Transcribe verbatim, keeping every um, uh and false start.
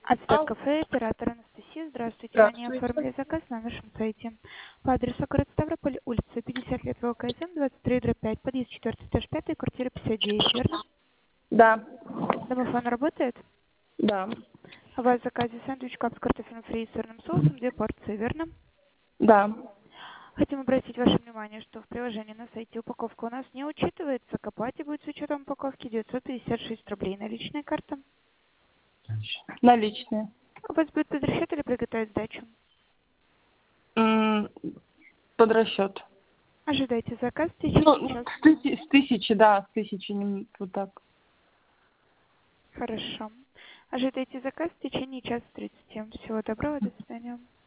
Ацтек Алло, кафе, оператор Анастасия. Здравствуйте. Ранее здравствуйте. оформили заказ на нашем сайте. По адресу город Ставрополь, улица пятьдесят лет ВКСМ, двадцать три дробь пять, подъезд четыре, этаж пять, квартира пятьдесят девять, верно? Да, Домофон работает? да, У вас в заказе сэндвич кап с картофелем фри и сырным соусом, две порции, верно? да. Хотим обратить ваше внимание, что в приложении на сайте упаковка у нас не учитывается. К оплате будет с учетом упаковки девятьсот пятьдесят шесть рублей. Наличная карта. Наличные. У вас будет под расчет или приготовить сдачу? М, Под расчет. Ожидайте заказ в течение Ну, часа. с тысячи, с тысячи, да, с тысячи, не- вот так. Хорошо. Ожидайте заказ в течение часа тридцати. Всего доброго, до свидания.